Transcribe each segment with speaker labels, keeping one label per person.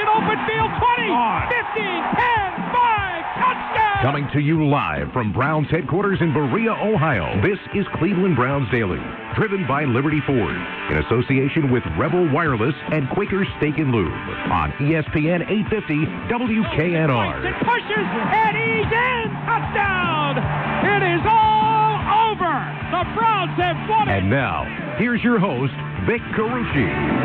Speaker 1: an open field. 20, 15, 10, 5, touchdown!
Speaker 2: Coming to you live from Browns headquarters in Berea, Ohio, this is Cleveland Browns Daily, driven by Liberty Ford, in association with Rebel Wireless and Quaker Steak and Lube, on ESPN 850 WKNR.
Speaker 1: It pushes, and he's in! Touchdown! It is all over! The Browns have won it!
Speaker 2: And now, here's your host, Vic Carucci.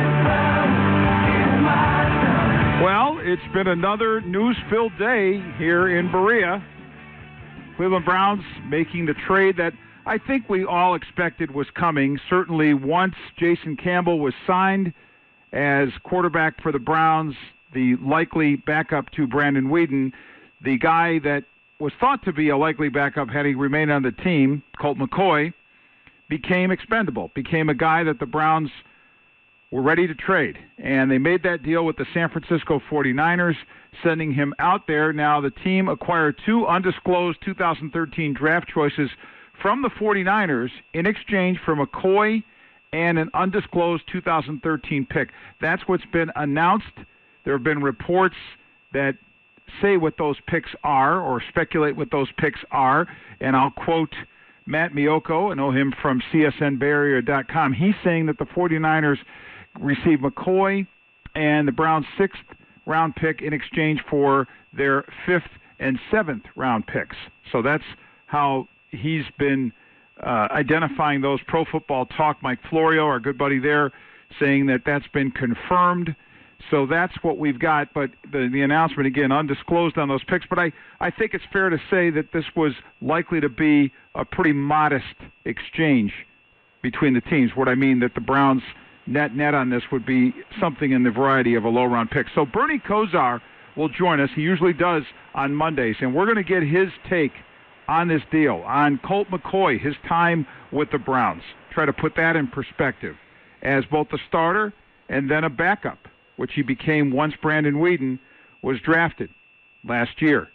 Speaker 3: Well, it's been another news-filled day here in Berea. Cleveland Browns making the trade that I think we all expected was coming. Certainly once Jason Campbell was signed as quarterback for the Browns, the likely backup to Brandon Weeden, the guy that was thought to be a likely backup had he remained on the team, Colt McCoy, became expendable, became a guy that the Browns were ready to trade. And they made that deal with the San Francisco 49ers, sending him out there. Now the team acquired two undisclosed 2013 draft choices from the 49ers in exchange for McCoy and an undisclosed 2013 pick. That's what's been announced. There have been reports that say what those picks are or speculate what those picks are. And I'll quote Matt Miyoko, I know him from CSNBayArea.com. He's saying that the 49ers received McCoy and the Browns' 6th round pick in exchange for their 5th and 7th round picks. So that's how he's been identifying those. Pro Football Talk, Mike Florio, our good buddy there, saying that that's been confirmed. So that's what we've got, but the announcement, again, undisclosed on those picks. But I think it's fair to say that this was likely to be a pretty modest exchange between the teams. What I mean that the Browns' net on this would be something in the variety of a low-round pick. So Bernie Kosar will join us. He usually does on Mondays, and we're going to get his take on this deal, on Colt McCoy, his time with the Browns. Try to put that in perspective as both a starter and then a backup, which he became once Brandon Weeden was drafted last year.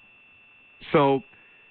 Speaker 3: So,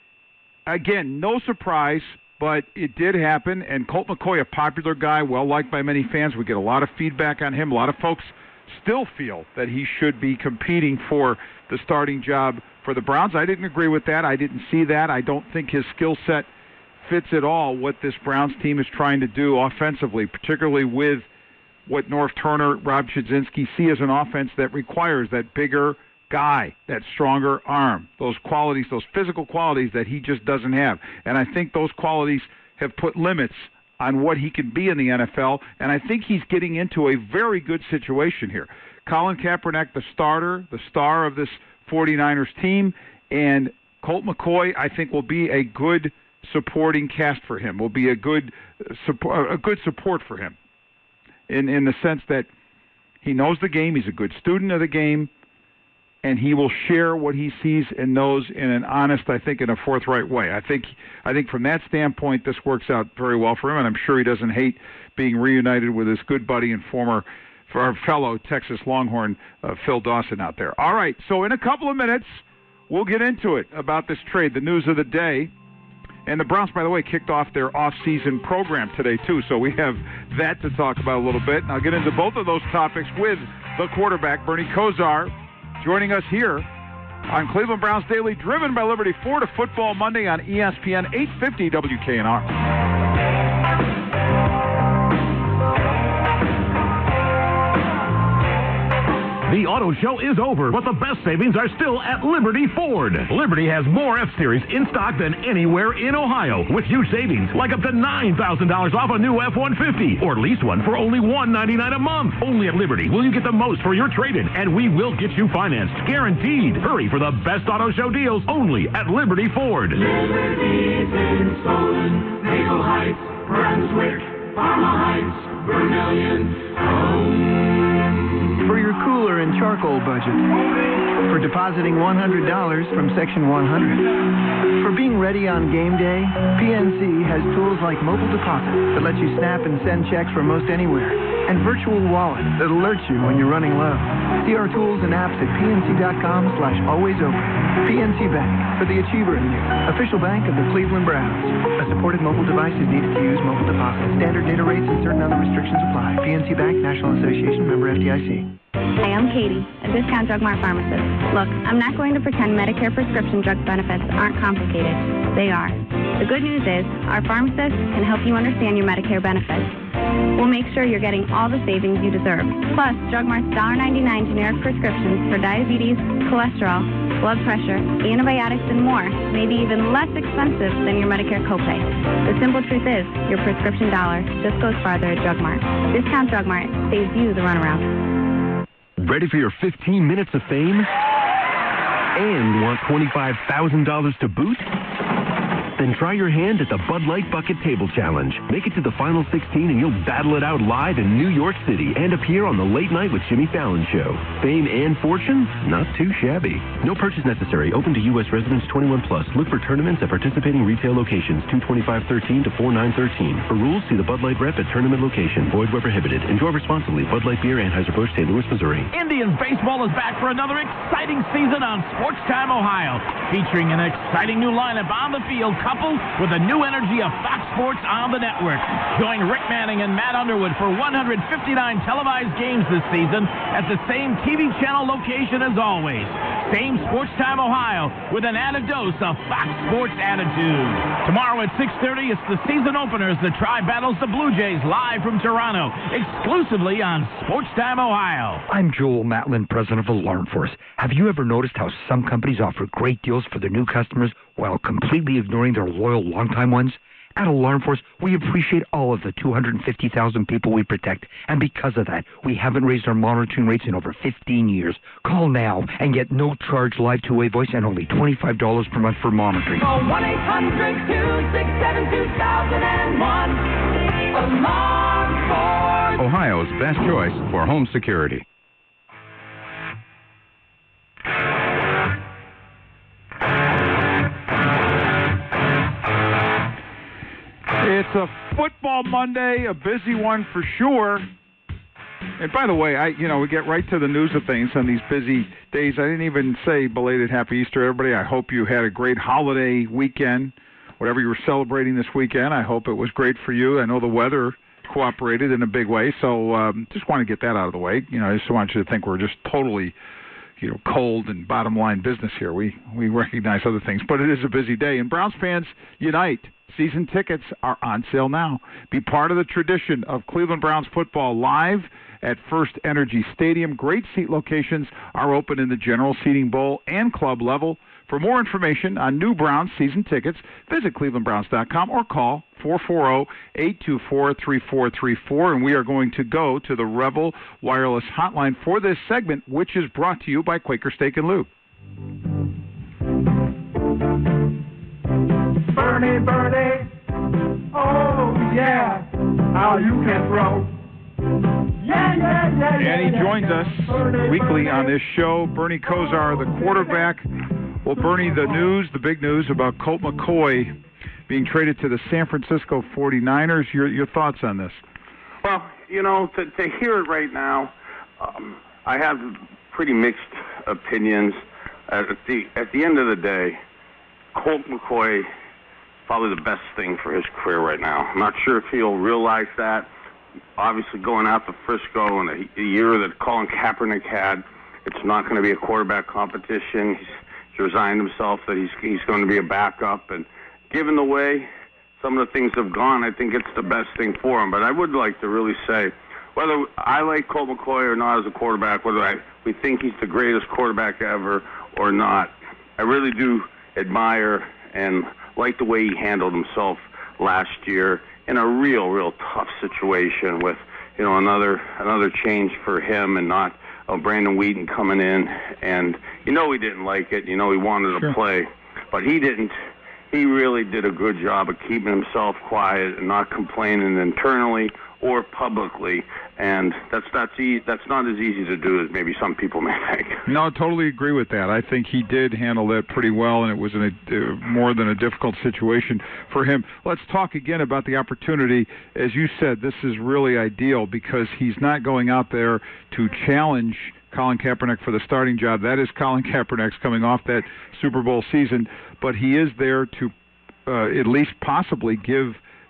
Speaker 3: again, no surprise, but it did happen, and Colt McCoy, a popular guy, well-liked by many fans. We get a lot of feedback on him. A lot of folks still feel that he should be competing for the starting job for the Browns. I didn't agree with that. I didn't see that. I don't think his skill set fits at all what this Browns team is trying to do offensively, particularly with what Norv Turner, Rob Chudzinski see as an offense that requires that bigger guy, that stronger arm, those qualities, those physical qualities that he just doesn't have. And I think those qualities have put limits on what he can be in the NFL, and I think he's getting into a very good situation here. Colin Kaepernick, the starter, the star of this 49ers team, and Colt McCoy, I think, will be a good supporting cast for him, will be a good support for him in the sense that he knows the game, he's a good student of the game, and he will share what he sees and knows in an honest, I think, in a forthright way. I think from that standpoint, this works out very well for him, and I'm sure he doesn't hate being reunited with his good buddy and former fellow Texas Longhorn, Phil Dawson out there. All right, so in a couple of minutes, we'll get into it about this trade, the news of the day. And the Browns, by the way, kicked off their off-season program today, too, so we have that to talk about a little bit. And I'll get into both of those topics with the quarterback, Bernie Kosar, joining us here on Cleveland Browns Daily, driven by Liberty Ford, a football Monday on ESPN 850 WKNR.
Speaker 2: The auto show is over, but the best savings are still at Liberty Ford. Liberty has more F-Series in stock than anywhere in Ohio, with huge savings like up to $9,000 off a new F-150, or lease one for only $199 a month. Only at Liberty will you get the most for your trade-in, and we will get you financed, guaranteed. Hurry for the best auto show deals only at Liberty Ford.
Speaker 4: Liberty's in Solon, Maple Heights, Brunswick, Parma Heights, Vermillion, home.
Speaker 5: For your cooler and charcoal budget. For depositing $100 from Section 100. For being ready on game day, PNC has tools like mobile deposit that lets you snap and send checks from most anywhere, and virtual wallet that alerts you when you're running low. See our tools and apps at pnc.com/alwaysopen. PNC Bank, for the achiever in you. Official bank of the Cleveland Browns. A supported mobile device is needed to use mobile deposit. Standard data rates and certain other restrictions apply. PNC Bank, National Association, member FDIC.
Speaker 6: Hi, I'm Katie, a Discount Drug Mart pharmacist. Look, I'm not going to pretend Medicare prescription drug benefits aren't complicated. They are. The good news is, our pharmacists can help you understand your Medicare benefits. We'll make sure you're getting all the savings you deserve. Plus, Drug Mart's $1.99 generic prescriptions for diabetes, cholesterol, blood pressure, antibiotics, and more may be even less expensive than your Medicare copay. The simple truth is, your prescription dollar just goes farther at Drug Mart. Discount Drug Mart saves you the runaround.
Speaker 7: Ready for your 15 minutes of fame? And want $25,000 to boot? Then try your hand at the Bud Light Bucket Table Challenge. Make it to the final 16 and you'll battle it out live in New York City and appear on the Late Night with Jimmy Fallon show. Fame and fortune? Not too shabby. No purchase necessary. Open to U.S. residents 21 plus. Look for tournaments at participating retail locations 22513 to 4913. For rules, see the Bud Light rep at tournament location. Void where prohibited. Enjoy responsibly. Bud Light Beer, Anheuser-Busch, St. Louis, Missouri.
Speaker 2: Indians baseball is back for another exciting season on Sports Time Ohio, featuring an exciting new lineup on the field, coupled with the new energy of Fox Sports on the network. Join Rick Manning and Matt Underwood for 159 televised games this season at the same TV channel location as always. Same Sports Time Ohio with an added dose of Fox Sports attitude. Tomorrow at 6:30, it's the season opener as the Tribe battles the Blue Jays live from Toronto, exclusively on Sports Time Ohio.
Speaker 8: I'm Joel Matlin, president of Alarm Force. Have you ever noticed how some companies offer great deals for their new customers while completely ignoring their loyal longtime ones? At Alarm Force, we appreciate all of the 250,000 people we protect, and because of that, we haven't raised our monitoring rates in over 15 years. Call now and get no charge live two-way voice and only $25 per month for monitoring.
Speaker 4: Call 1-800-267-2001. Alarm Force.
Speaker 9: Ohio's best choice for home security.
Speaker 3: It's a football Monday, a busy one for sure. And by the way, we get right to the news of things on these busy days. I didn't even say belated Happy Easter, everybody. I hope you had a great holiday weekend, whatever you were celebrating this weekend. I hope it was great for you. I know the weather cooperated in a big way, so just want to get that out of the way. I just want you to think we're just totally, cold and bottom line business here. We recognize other things, but it is a busy day. And Browns fans unite. Season tickets are on sale now. Be part of the tradition of Cleveland Browns football live at First Energy Stadium. Great seat locations are open in the general seating bowl and club level. For more information on new Browns season tickets, visit clevelandbrowns.com or call 440-824-3434. And we are going to go to the Rebel Wireless Hotline for this segment, which is brought to you by Quaker Steak and Lube.
Speaker 4: Bernie, oh yeah, how you can throw. Yeah.
Speaker 3: And he joins us weekly on this show. Bernie Kosar, the quarterback. Well, Bernie, the big news about Colt McCoy being traded to the San Francisco 49ers. Your thoughts on this?
Speaker 10: Well, to hear it right now, I have pretty mixed opinions. At the end of the day, Colt McCoy probably the best thing for his career right now. I'm not sure if he'll realize that. Obviously, going out to Frisco in a year that Colin Kaepernick had, it's not going to be a quarterback competition. He's resigned himself that he's going to be a backup. And given the way some of the things have gone, I think it's the best thing for him. But I would like to really say, whether I like Colt McCoy or not as a quarterback, whether we think he's the greatest quarterback ever or not, I really do admire and like the way he handled himself last year in a real tough situation with another change for him and not Brandon Wheaton coming in, and he didn't like it, he wanted to play, but he didn't. He really did a good job of keeping himself quiet and not complaining internally or publicly, and that's not as easy to do as maybe some people may think.
Speaker 3: No, I totally agree with that. I think he did handle that pretty well, and it was more than a difficult situation for him. Let's talk again about the opportunity. As you said, this is really ideal because he's not going out there to challenge Colin Kaepernick for the starting job. That is Colin Kaepernick's coming off that Super Bowl season, but he is there to at least possibly give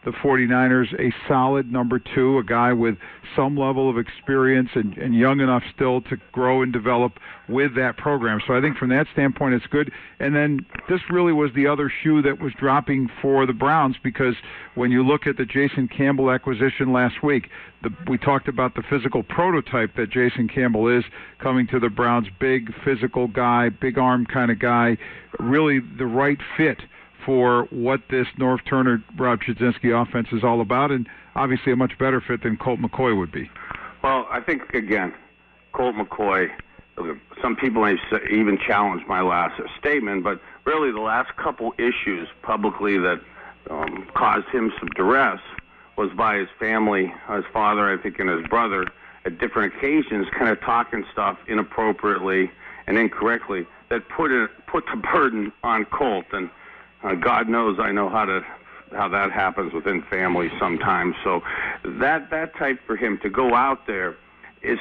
Speaker 3: the 49ers a solid number 2, a guy with some level of experience and young enough still to grow and develop with that program. So I think from that standpoint it's good. And then this really was the other shoe that was dropping for the Browns, because when you look at the Jason Campbell acquisition last week, we talked about the physical prototype that Jason Campbell is coming to the Browns, big physical guy, big arm kind of guy, really the right fit for what this Norv Turner, Rob Chudzinski offense is all about, and obviously a much better fit than Colt McCoy would be.
Speaker 10: Well, I think, again, Colt McCoy, some people may even challenge my last statement, but really the last couple issues publicly that caused him some duress was by his family, his father, I think, and his brother, at different occasions, kind of talking stuff inappropriately and incorrectly that put the burden on Colt. And God knows I know how that happens within families sometimes. So that type for him to go out there is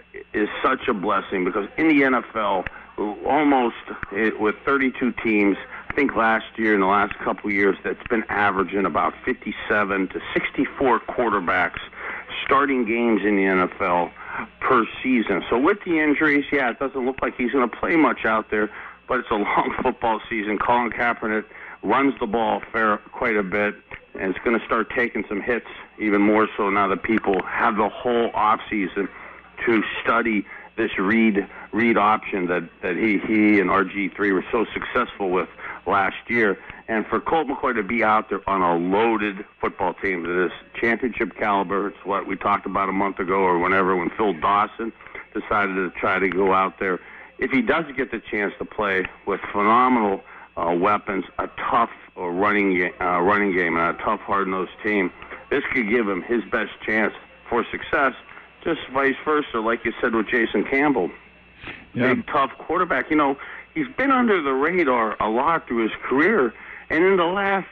Speaker 10: such a blessing, because in the NFL, almost with 32 teams, I think last year, in the last couple of years, that's been averaging about 57 to 64 quarterbacks starting games in the NFL per season. So with the injuries, yeah, it doesn't look like he's going to play much out there, but it's a long football season. Colin Kaepernick runs the ball quite a bit, and it's going to start taking some hits even more so now that people have the whole offseason to study this read option that he and RG3 were so successful with last year. And for Colt McCoy to be out there on a loaded football team that is championship caliber, it's what we talked about a month ago or whenever, when Phil Dawson decided to try to go out there. If he does get the chance to play with phenomenal weapons, a tough running game, and a tough, hard-nosed team, this could give him his best chance for success. Just vice versa, like you said with Jason Campbell.
Speaker 3: Yeah.
Speaker 10: Big, tough quarterback. You know, he's been under the radar a lot through his career, and in the last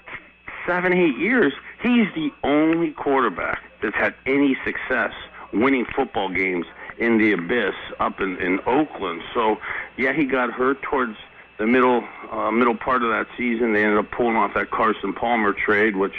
Speaker 10: 7-8 years, he's the only quarterback that's had any success winning football games in the abyss up in Oakland. So, yeah, he got hurt towards the middle part of that season. They ended up pulling off that Carson Palmer trade, which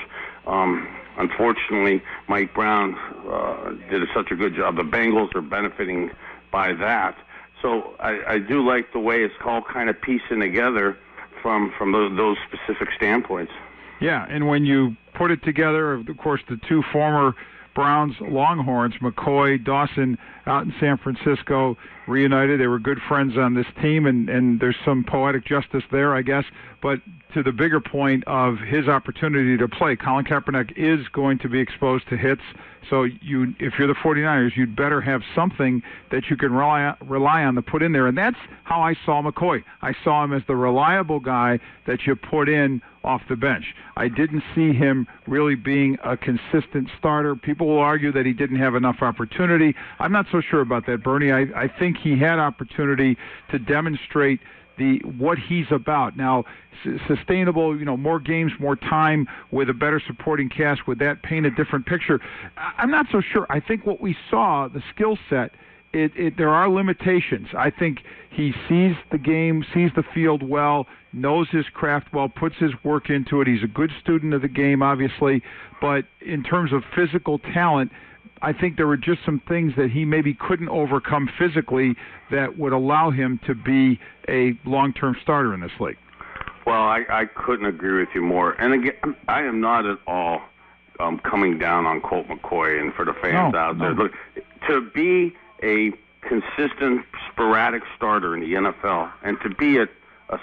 Speaker 10: unfortunately Mike Brown did such a good job. The Bengals are benefiting by that. So I do like the way it's all kind of piecing together from those specific standpoints.
Speaker 3: Yeah, and when you put it together, of course, the two former Browns Longhorns, McCoy, Dawson, out in San Francisco, reunited. They were good friends on this team, and there's some poetic justice there, I guess. But to the bigger point of his opportunity to play, Colin Kaepernick is going to be exposed to hits. So if you're the 49ers, you'd better have something that you can rely on to put in there. And that's how I saw McCoy. I saw him as the reliable guy that you put in off the bench. I didn't see him really being a consistent starter. People will argue that he didn't have enough opportunity. I'm not so sure about that, Bernie. I think he had opportunity to demonstrate what he's about. Now, sustainable, more games, more time with a better supporting cast, would that paint a different picture? I'm not so sure. I think what we saw, the skill set, there are limitations. I think he sees the game, sees the field well, knows his craft well, puts his work into it. He's a good student of the game, obviously, but in terms of physical talent, I think there were just some things that he maybe couldn't overcome physically that would allow him to be a long-term starter in this league.
Speaker 10: Well, I couldn't agree with you more. And again, I am not at all coming down on Colt McCoy, and for the fans out there. Look, to be a consistent, sporadic starter in the NFL and to be a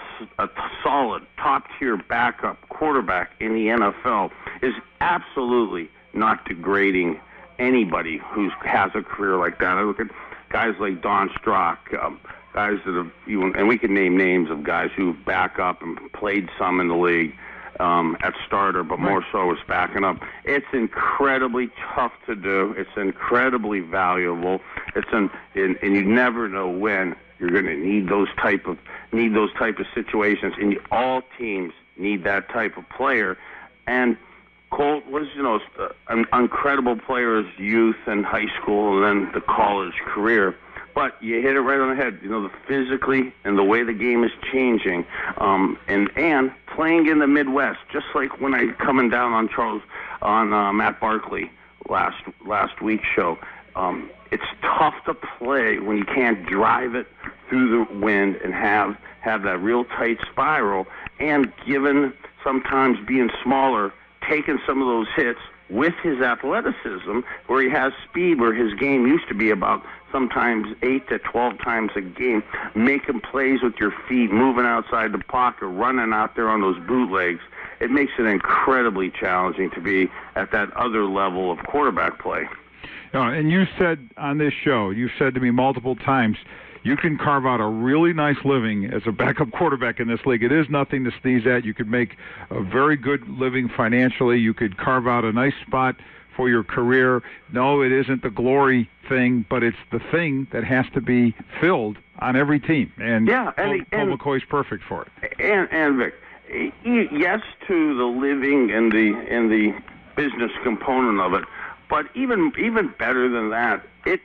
Speaker 10: solid, top-tier backup quarterback in the NFL is absolutely not degrading anybody who has a career like that. I look at guys like Don Strock, guys that have, and we can name names of guys who back up and played some in the league at starter, but more so as backing up. It's incredibly tough to do. It's incredibly valuable. And you never know when you're going to need those type of situations. And all teams need that type of player. And Colt was, an incredible player as youth and high school and then the college career. But you hit it right on the head. The physically and the way the game is changing, and playing in the Midwest, just like when I coming down on Matt Barkley last week's show. It's tough to play when you can't drive it through the wind and have that real tight spiral. And given sometimes being smaller, taking some of those hits with his athleticism, where he has speed, where his game used to be about sometimes 8 to 12 times a game, making plays with your feet, moving outside the pocket, running out there on those bootlegs, it makes it incredibly challenging to be at that other level of quarterback play.
Speaker 3: And you said on this show, you've said to me multiple times, you can carve out a really nice living as a backup quarterback in this league. It is nothing to sneeze at. You could make a very good living financially. You could carve out a nice spot for your career. No, it isn't the glory thing, but it's the thing that has to be filled on every team. And Colt McCoy's perfect for it.
Speaker 10: And Vic, yes to the living and the business component of it, but even better than that, it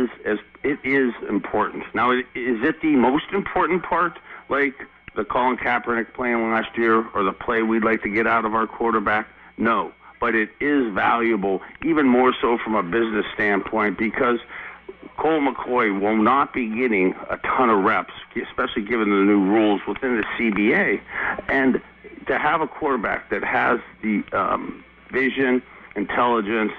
Speaker 10: is important. Now, is it the most important part, like the Colin Kaepernick playing last year, or the play we'd like to get out of our quarterback? No, but it is valuable, even more so from a business standpoint, because Colt McCoy will not be getting a ton of reps, especially given the new rules within the CBA. And to have a quarterback that has the vision, intelligence,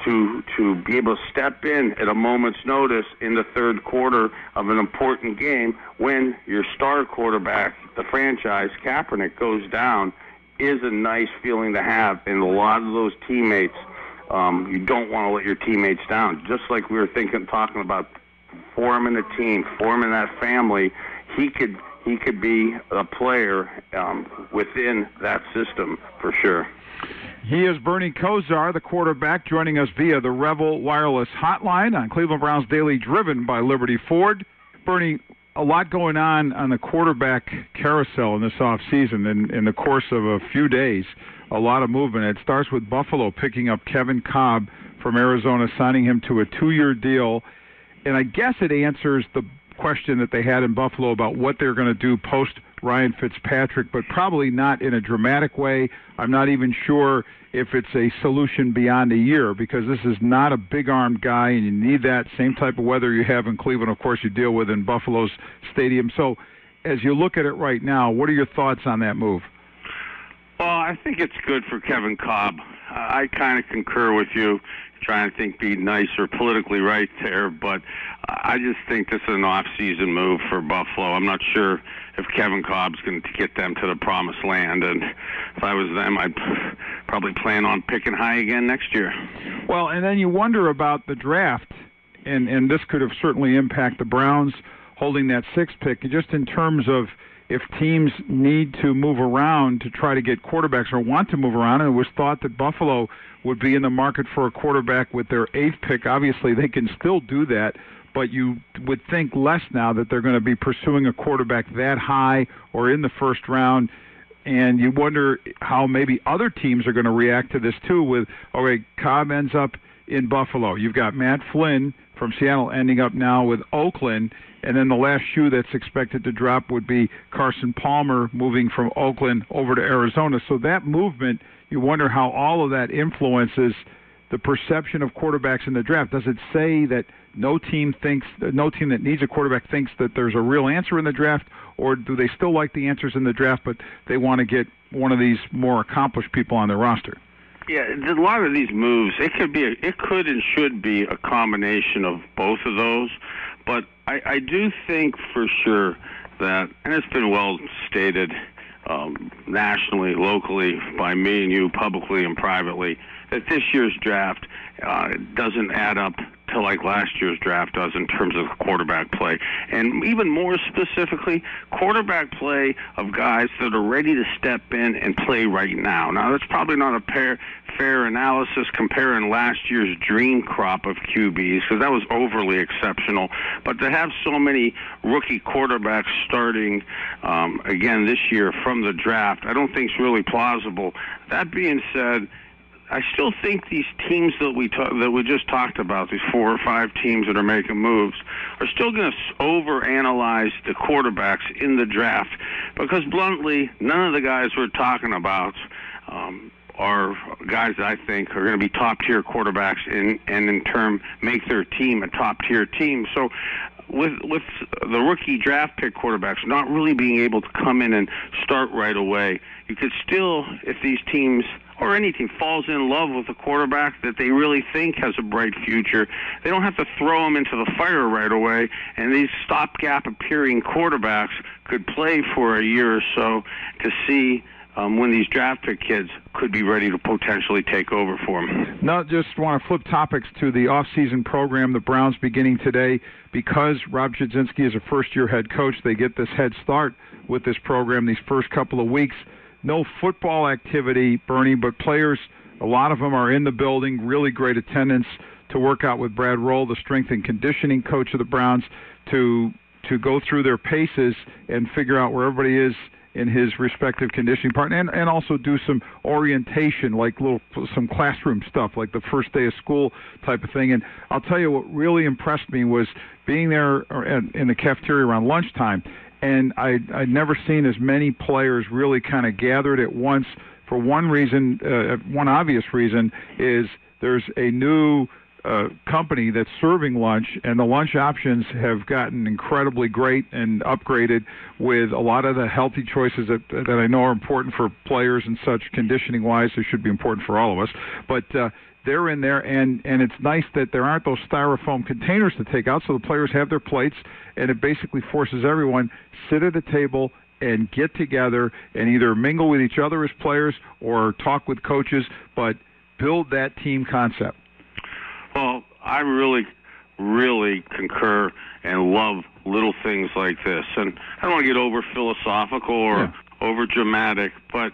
Speaker 10: to be able to step in at a moment's notice in the third quarter of an important game when your star quarterback, the franchise, Kaepernick, goes down, is a nice feeling to have. And a lot of those teammates, you don't want to let your teammates down. Just like we were talking about forming a team, forming that family, he could be a player within that system for sure.
Speaker 3: He is Bernie Kosar, the quarterback, joining us via the Revel Wireless Hotline on Cleveland Browns Daily, driven by Liberty Ford. Bernie, a lot going on the quarterback carousel in this offseason. In the course of a few days, a lot of movement. It starts with Buffalo picking up Kevin Kolb from Arizona, signing him to a 2-year deal. And I guess it answers the question that they had in Buffalo about what they're going to do post Ryan Fitzpatrick, but probably not in a dramatic way. I'm not even sure if it's a solution beyond a year, because this is not a big-armed guy, and you need that same type of weather you have in Cleveland, of course, you deal with in Buffalo's stadium. So as you look at it right now, what are your thoughts on that move?
Speaker 10: Well, I think it's good for Kevin Kolb. I kind of concur with you, trying to be nice or politically right there, but I just think this is an off-season move for Buffalo. I'm not sure if Kevin Kolb's going to get them to the promised land, and if I was them, I'd probably plan on picking high again next year.
Speaker 3: Well, and then you wonder about the draft, and this could have certainly impacted the Browns holding that 6th pick, just in terms of if teams need to move around to try to get quarterbacks or want to move around. And it was thought that Buffalo would be in the market for a quarterback with their 8th pick. Obviously, they can still do that, but you would think less now that they're going to be pursuing a quarterback that high or in the first round. And you wonder how maybe other teams are going to react to this too with, okay, Cobb ends up in Buffalo. You've got Matt Flynn from Seattle ending up now with Oakland. And then the last shoe that's expected to drop would be Carson Palmer moving from Oakland over to Arizona. So that movement, you wonder how all of that influences the perception of quarterbacks in the draft. Does it say that no team that needs a quarterback thinks that there's a real answer in the draft, or do they still like the answers in the draft, but they want to get one of these more accomplished people on their roster?
Speaker 10: Yeah, a lot of these moves, it could and should be a combination of both of those. But I do think for sure that, and it's been well stated nationally, locally, by me and you, publicly and privately, that this year's draft doesn't add up to like last year's draft does in terms of quarterback play. And even more specifically, quarterback play of guys that are ready to step in and play right now. Now, that's probably not a fair analysis comparing last year's dream crop of QBs, because that was overly exceptional. But to have so many rookie quarterbacks starting again this year from the draft, I don't think is really plausible. That being said, I still think these teams that we just talked about, these 4 or 5 teams that are making moves, are still going to overanalyze the quarterbacks in the draft because, bluntly, none of the guys we're talking about are guys that I think are going to be top-tier quarterbacks and in turn make their team a top-tier team. So with the rookie draft pick quarterbacks not really being able to come in and start right away, you could still, if these teams or any team falls in love with a quarterback that they really think has a bright future, they don't have to throw him into the fire right away, and these stopgap appearing quarterbacks could play for a year or so to see when these draft pick kids could be ready to potentially take over for them.
Speaker 3: Now, just want to flip topics to the off-season program. The Browns beginning today. Because Rob Chudzinski is a first-year head coach, they get this head start with this program these first couple of weeks. No football activity, Bernie, but players, a lot of them are in the building, really great attendance to work out with Brad Roll, the strength and conditioning coach of the Browns, to go through their paces and figure out where everybody is in his respective conditioning part, and also do some orientation, like some classroom stuff, like the first day of school type of thing. And I'll tell you what really impressed me was being there in the cafeteria around lunchtime, and I'd never seen as many players really kind of gathered at once for one reason. One obvious reason is there's a new company that's serving lunch, and the lunch options have gotten incredibly great and upgraded with a lot of the healthy choices that I know are important for players and such, conditioning-wise. They should be important for all of us. But they're in there, and it's nice that there aren't those styrofoam containers to take out, so the players have their plates, and it basically forces everyone sit at a table and get together and either mingle with each other as players or talk with coaches, but build that team concept.
Speaker 10: Well, I really, really concur and love little things like this. And I don't want to get over philosophical or over dramatic, but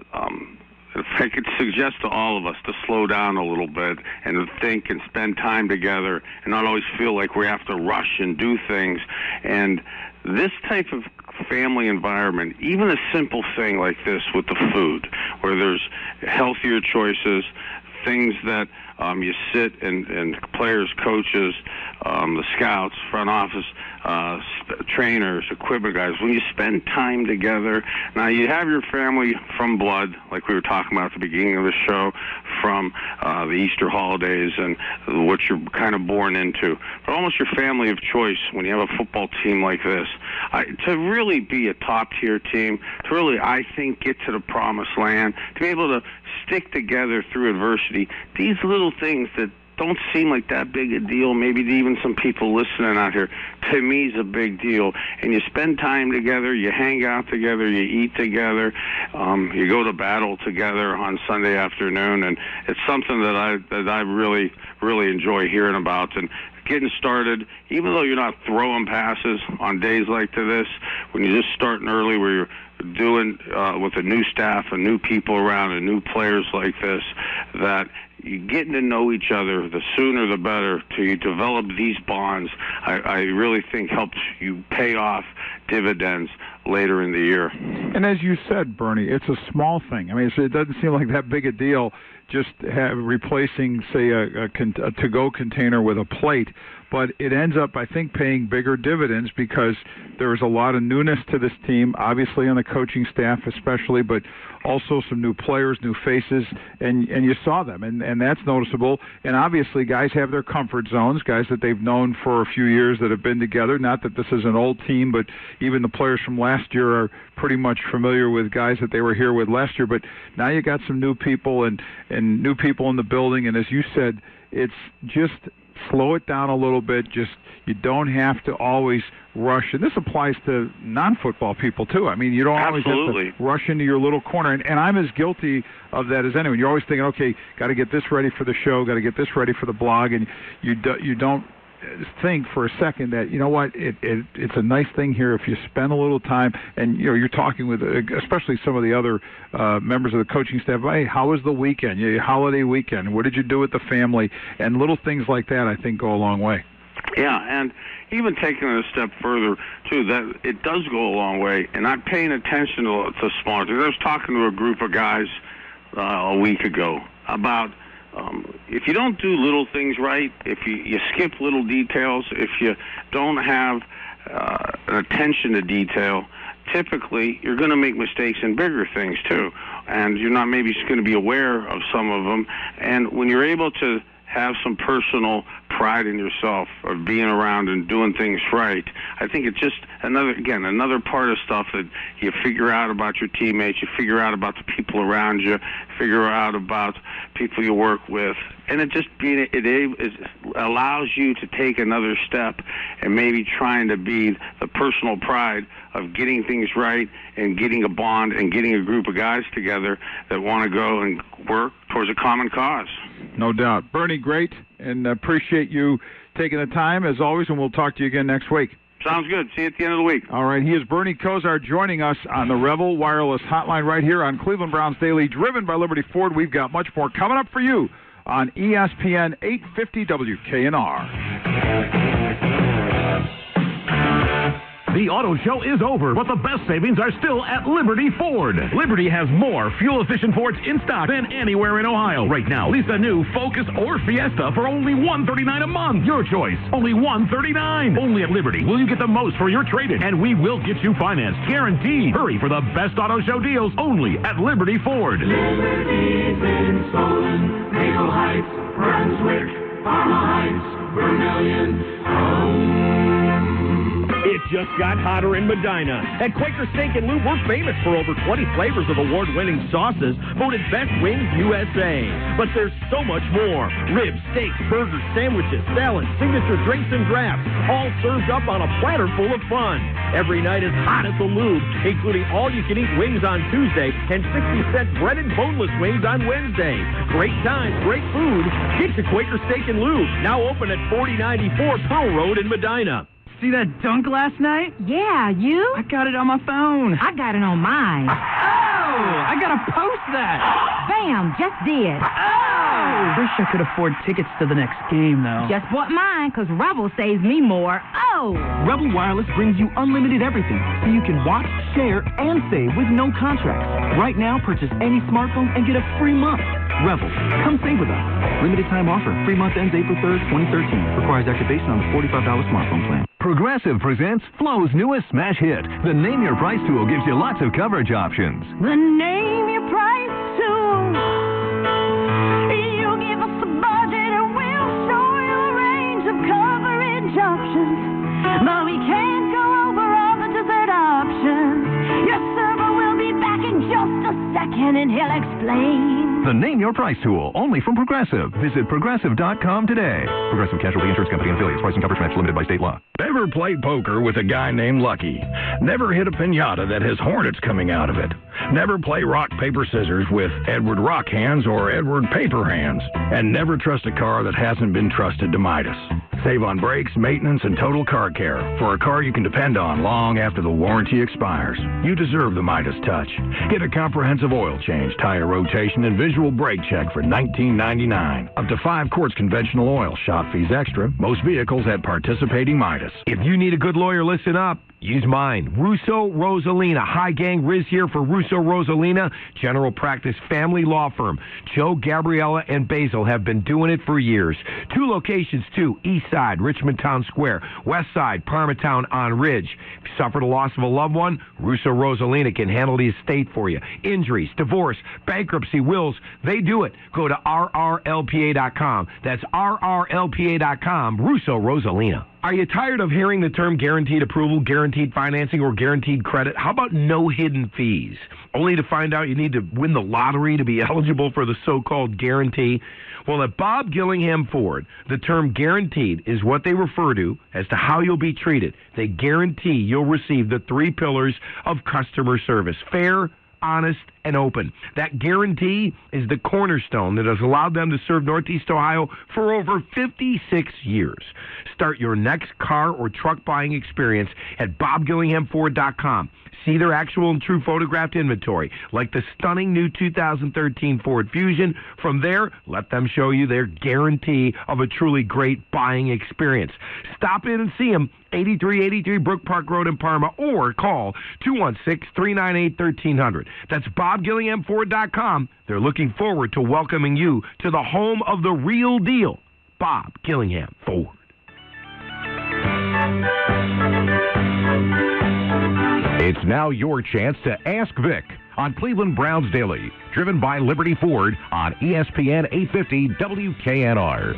Speaker 10: if I could suggest to all of us to slow down a little bit and to think and spend time together and not always feel like we have to rush and do things. And this type of family environment, even a simple thing like this with the food, where there's healthier choices, things that you sit and players, coaches, the scouts, front office, trainers, equipment guys, when you spend time together, now you have your family from blood, like we were talking about at the beginning of the show, from the Easter holidays and what you're kind of born into, but almost your family of choice when you have a football team like this. To really be a top-tier team, to really, I think, get to the promised land, to be able to stick together through adversity, these little things that don't seem like that big a deal, maybe to even some people listening out here, to me is a big deal. And you spend time together, you hang out together, you eat together, you go to battle together on Sunday afternoon, and it's something that I really, really enjoy hearing about. And getting started, even though you're not throwing passes on days like this, when you're just starting early, where you're doing with a new staff and new people around and new players like this, that you getting to know each other, the sooner the better, till you develop these bonds, I really think helps you pay off dividends later in the year.
Speaker 3: And as you said, Bernie, it's a small thing. I mean, it doesn't seem like that big a deal, just replacing, say, a to-go container with a plate. But it ends up, I think, paying bigger dividends because there's a lot of newness to this team, obviously on the coaching staff especially, but also some new players, new faces, and you saw them, and that's noticeable. And obviously guys have their comfort zones, guys that they've known for a few years that have been together. Not that this is an old team, but even the players from last year are pretty much familiar with guys that they were here with last year. But now you got some new people and new people in the building, and as you said, it's just slow it down a little bit. Just, you don't have to always rush, and this applies to non-football people too. I mean, you don't always have to rush into your little corner, and I'm as guilty of that as anyone. You're always thinking, okay, got to get this ready for the show, got to get this ready for the blog, and you don't think for a second that, you know what, it's a nice thing here if you spend a little time, and you're talking with especially some of the other members of the coaching staff. Hey, how was the weekend? Your holiday weekend? What did you do with the family? And little things like that, I think, go a long way.
Speaker 10: Yeah, and even taking it a step further, too, that it does go a long way. And I'm paying attention to small things. I was talking to a group of guys a week ago about if you don't do little things right, if you skip little details, if you don't have an attention to detail, typically you're going to make mistakes in bigger things too, and you're not maybe just going to be aware of some of them. And when you're able to have some personal pride in yourself of being around and doing things right, I think it's just another part of stuff that you figure out about your teammates, you figure out about the people around you, figure out about people you work with, and it allows you to take another step and maybe trying to be the personal pride of getting things right and getting a bond and getting a group of guys together that want to go and work towards a common cause.
Speaker 3: No doubt. Bernie, great, and appreciate you taking the time, as always, and we'll talk to you again next week.
Speaker 10: Sounds good. See you at the end of the week.
Speaker 3: All right. He is Bernie Kosar joining us on the Revel Wireless Hotline right here on Cleveland Browns Daily, driven by Liberty Ford. We've got much more coming up for you on ESPN 850 WKNR.
Speaker 2: The auto show is over, but the best savings are still at Liberty Ford. Liberty has more fuel-efficient Fords in stock than anywhere in Ohio. Right now, lease a new Focus or Fiesta for only $139 a month. Your choice, only $139. Only at Liberty will you get the most for your trade-in, and we will get you financed, guaranteed. Hurry for the best auto show deals only at Liberty Ford.
Speaker 4: Liberty's in Solon, Maple Heights, Brunswick, Parma Heights, Vermillion.
Speaker 1: It just got hotter in Medina. At Quaker Steak and Lube, we're famous for over 20 flavors of award-winning sauces, voted Best Wings USA. But there's so much more. Ribs, steaks, burgers, sandwiches, salads, signature drinks, and drafts, all served up on a platter full of fun. Every night is hot at the Lube, including all-you-can-eat wings on Tuesday and 60-cent breaded boneless wings on Wednesday. Great times, great food. Get to Quaker Steak and Lube, now open at 4094 Pearl Road in Medina.
Speaker 11: See that dunk last night?
Speaker 12: Yeah, you?
Speaker 11: I got it on my phone.
Speaker 12: I got it on mine.
Speaker 11: Oh, I gotta post that.
Speaker 12: Bam, just did.
Speaker 11: Oh! Wish I could afford tickets to the next game, though.
Speaker 12: Just bought mine, because Rebel saves me more. Oh!
Speaker 11: Rebel Wireless brings you unlimited everything, so you can watch, share, and save with no contracts. Right now, purchase any smartphone and get a free month. Rebel, come save with us. Limited time offer. Free month ends April 3rd, 2013. Requires activation on the $45 smartphone plan.
Speaker 13: Progressive presents Flo's newest smash hit. The Name Your Price tool gives you lots of coverage options.
Speaker 4: The Name Your Price tool. You give us a budget and we'll show you a range of coverage options. But we can't go over all the dessert options. Your server will be back in just a second and he'll explain.
Speaker 13: The Name Your Price tool, only from Progressive. Visit Progressive.com today. Progressive Casualty Insurance Company and affiliates. Price and coverage match limited by state law.
Speaker 14: Never played poker with a guy named Lucky. Never hit a piñata that has hornets coming out of it. Never play rock, paper, scissors with Edward Rock Hands or Edward Paper Hands. And never trust a car that hasn't been trusted to Midas. Save on brakes, maintenance, and total car care for a car you can depend on long after the warranty expires. You deserve the Midas touch. Get a comprehensive oil change, tire rotation, and visual brake check for $19.99. Up to 5 quarts conventional oil, shop fees extra. Most vehicles at participating Midas.
Speaker 15: If you need a good lawyer, listen up. Use mine. Russo Rosalina. Hi, gang. Riz here for Russo Rosalina, general practice family law firm. Joe, Gabriella, and Basil have been doing it for years. 2 locations, too. East Side, Richmond Town Square. West Side, Parmatown on Ridge. If you suffered a loss of a loved one, Russo Rosalina can handle the estate for you. Injuries, divorce, bankruptcy, wills, they do it. Go to RRLPA.com. That's RRLPA.com. Russo Rosalina. Are you tired of hearing the term guaranteed approval, guaranteed financing, or guaranteed credit? How about no hidden fees? Only to find out you need to win the lottery to be eligible for the so-called guarantee? Well, at Bob Gillingham Ford, the term guaranteed is what they refer to as to how you'll be treated. They guarantee you'll receive the 3 pillars of customer service: fair, honest, and open. That guarantee is the cornerstone that has allowed them to serve Northeast Ohio for over 56 years. Start your next car or truck buying experience at BobGillinghamFord.com. See their actual and true photographed inventory, like the stunning new 2013 Ford Fusion. From there, let them show you their guarantee of a truly great buying experience. Stop in and see them 8383 Brook Park Road in Parma, or call 216-398-1300. That's BobGillinghamFord.com. They're looking forward to welcoming you to the home of the real deal, Bob Gillingham Ford.
Speaker 2: It's now your chance to Ask Vic on Cleveland Browns Daily, driven by Liberty Ford on ESPN 850 WKNR.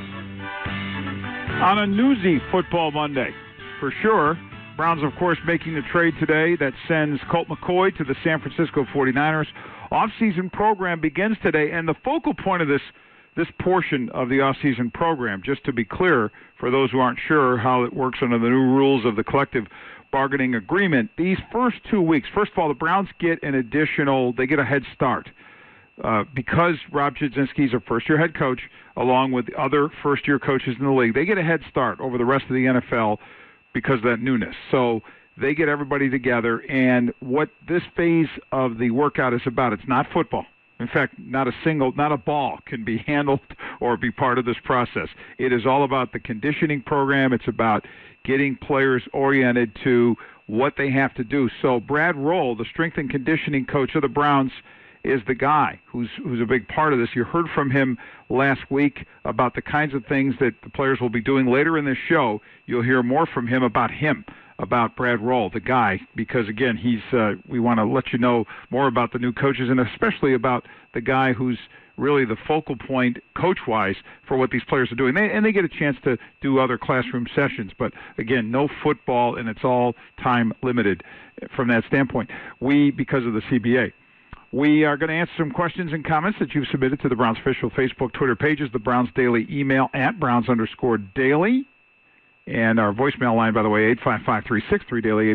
Speaker 3: On a newsy football Monday, for sure. Browns, of course, making the trade today that sends Colt McCoy to the San Francisco 49ers. Off-season program begins today, and the focal point of this portion of the off-season program, just to be clear for those who aren't sure how it works under the new rules of the collective bargaining agreement, these first 2 weeks, first of all, the Browns get they get a head start. Because Rob Chudzinski is a first-year head coach, along with other first-year coaches in the league, they get a head start over the rest of the NFL because of that newness. So they get everybody together, and what this phase of the workout is about, it's not football. In fact, not a ball can be handled or be part of this process. It is all about the conditioning program. It's about getting players oriented to what they have to do. So Brad Roll, the strength and conditioning coach of the Browns, is the guy who's a big part of this. You heard from him last week about the kinds of things that the players will be doing. Later in this show, you'll hear more from him, about Brad Roll, the guy, because, again, we want to let you know more about the new coaches and especially about the guy who's really the focal point coach-wise for what these players are doing. They get a chance to do other classroom sessions, but, again, no football, and it's all time limited from that standpoint. Because of the CBA. We are going to answer some questions and comments that you've submitted to the Browns official Facebook, Twitter pages, the Browns Daily email at Browns_Daily. And our voicemail line, by the way, 855-363-DAILY,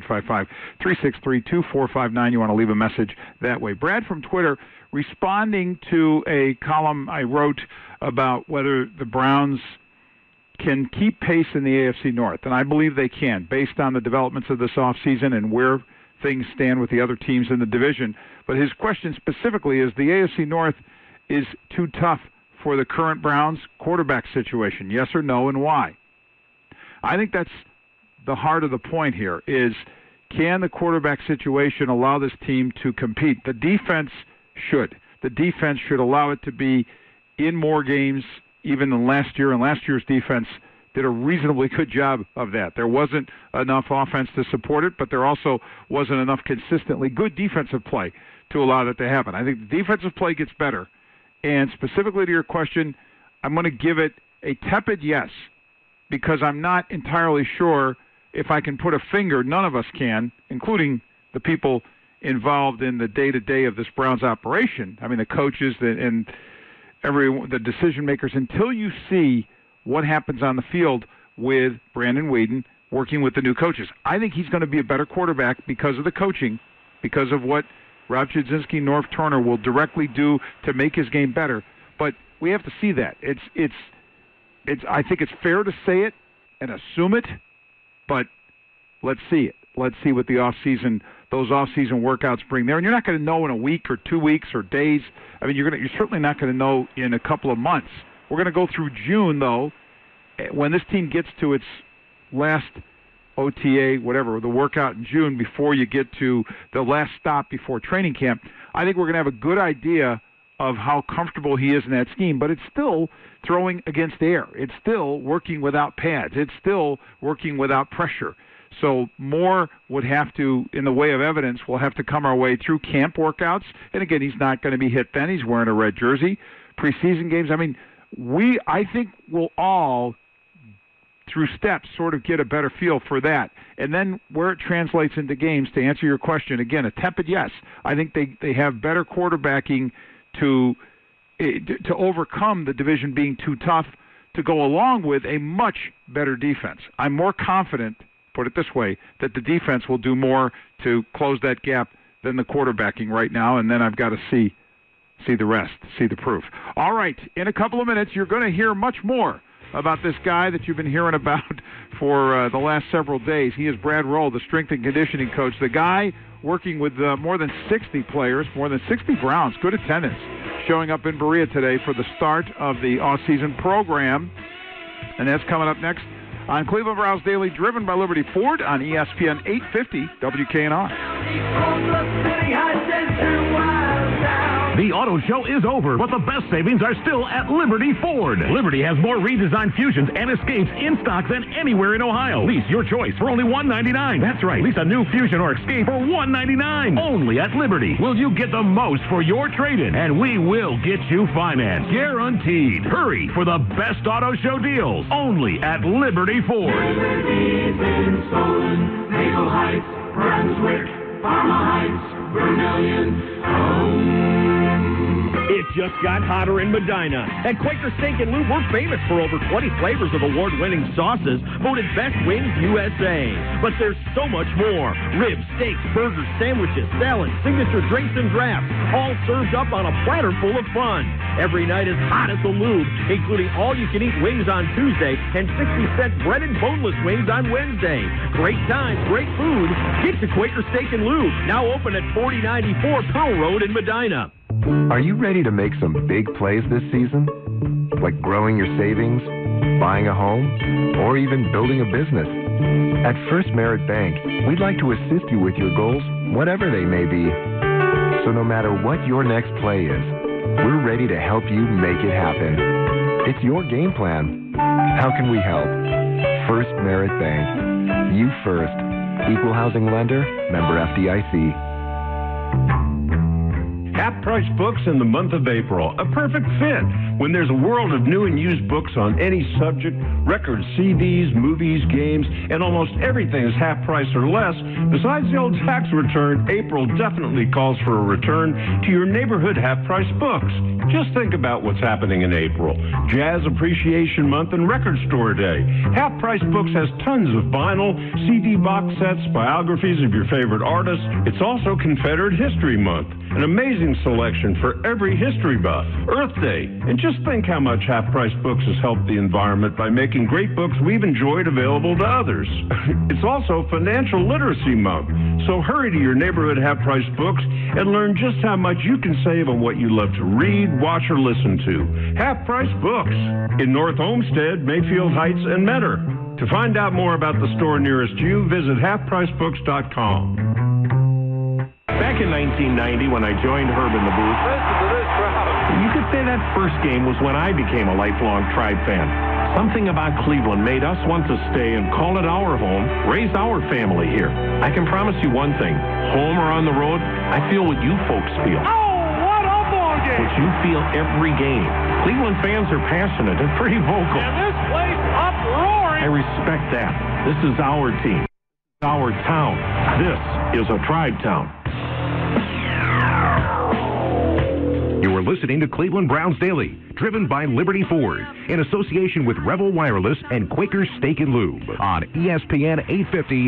Speaker 3: 855-363-2459. You want to leave a message that way. Brad from Twitter, responding to a column I wrote about whether the Browns can keep pace in the AFC North. And I believe they can, based on the developments of this offseason and where things stand with the other teams in the division. But his question specifically is, the AFC North is too tough for the current Browns quarterback situation, yes or no, and why? I think that's the heart of the point here, is can the quarterback situation allow this team to compete? The defense should. The defense should allow it to be in more games even than last year, and last year's defense did a reasonably good job of that. There wasn't enough offense to support it, but there also wasn't enough consistently good defensive play to allow that to happen. I think the defensive play gets better. And specifically to your question, I'm going to give it a tepid yes, because I'm not entirely sure if I can put a finger. None of us can, including the people involved in the day-to-day of this Browns operation. I mean, the coaches and the decision makers, until you see what happens on the field with Brandon Weeden working with the new coaches. I think he's going to be a better quarterback because of the coaching, because of what Rob Chudzinski, Norv Turner will directly do to make his game better. But we have to see that. I think it's fair to say it and assume it, but let's see it. Let's see what those off-season workouts bring there. And you're not going to know in a week or 2 weeks or days. I mean, you're certainly not going to know in a couple of months. We're going to go through June, though, when this team gets to its last OTA, whatever, the workout in June before you get to the last stop before training camp. I think we're going to have a good idea of how comfortable he is in that scheme, but it's still throwing against air. It's still working without pads. It's still working without pressure. So more would have to, in the way of evidence, will have to come our way through camp workouts. And again, he's not going to be hit then. He's wearing a red jersey. Preseason games, I mean, I think we'll all, through steps, sort of get a better feel for that. And then where it translates into games, to answer your question, again, a tepid yes. I think they have better quarterbacking to overcome the division being too tough, to go along with a much better defense. I'm more confident, put it this way, that the defense will do more to close that gap than the quarterbacking right now, and then I've got to see the rest, see the proof. All right, in a couple of minutes, you're going to hear much more about this guy that you've been hearing about for the last several days. He is Brad Roll, the strength and conditioning coach, the guy working with more than 60 players, more than 60 Browns, good attendance, showing up in Berea today for the start of the off-season program. And that's coming up next on Cleveland Browns Daily, driven by Liberty Ford on ESPN 850 WKNR.
Speaker 2: The auto show is over, but the best savings are still at Liberty Ford. Liberty has more redesigned Fusions and Escapes in stock than anywhere in Ohio. Lease your choice for only $199. That's right. Lease a new Fusion or Escape for $199. Only at Liberty will you get the most for your trade-in, and we will get you financed. Guaranteed. Hurry for the best auto show deals. Only at Liberty Ford.
Speaker 16: Liberty's in Solon, Maple Heights, Brunswick, Parma Heights, Vermilion,
Speaker 1: It just got hotter in Medina. At Quaker Steak and Lube, we're famous for over 20 flavors of award-winning sauces, voted Best Wings USA. But there's so much more. Ribs, steaks, burgers, sandwiches, salads, signature drinks, and drafts, all served up on a platter full of fun. Every night is hot at the Lube, including all-you-can-eat wings on Tuesday and 60-cent breaded boneless wings on Wednesday. Great times, great food. Get to Quaker Steak and Lube, now open at 4094 Pearl Road in Medina.
Speaker 17: Are you ready to make some big plays this season? Like growing your savings, buying a home, or even building a business? At First Merit Bank, we'd like to assist you with your goals, whatever they may be. So no matter what your next play is, we're ready to help you make it happen. It's your game plan. How can we help? First Merit Bank. You first. Equal housing lender, member FDIC.
Speaker 18: Half Price Books in the month of April. A perfect fit when there's a world of new and used books on any subject, records, CDs, movies, games, and almost everything is half price or less. Besides the old tax return, April definitely calls for a return to your neighborhood Half Price Books. Just think about what's happening in April. Jazz Appreciation Month and Record Store Day. Half Price Books has tons of vinyl, CD box sets, biographies of your favorite artists. It's also Confederate History Month. An amazing selection for every history buff. Earth Day. And just think how much Half Price Books has helped the environment by making great books we've enjoyed available to others. It's also Financial Literacy Month. So hurry to your neighborhood Half Price Books and learn just how much you can save on what you love to read, watch, or listen to. Half Price Books in North Olmsted, Mayfield Heights, and Mentor. To find out more about the store nearest you, visit halfpricebooks.com. Back in 1990, when I joined Herb in the booth, you could say that first game was when I became a lifelong Tribe fan. Something about Cleveland made us want to stay and call it our home, raise our family here. I can promise you one thing, home or on the road, I feel what you folks feel.
Speaker 16: Oh, what a ball game!
Speaker 18: What you feel every game. Cleveland fans are passionate and pretty vocal.
Speaker 16: And this place uproaring!
Speaker 18: I respect that. This is our team, our town. This is a Tribe town.
Speaker 2: You are listening to Cleveland Browns Daily, driven by Liberty Ford, in association with Revel Wireless and Quaker Steak and Lube on ESPN 850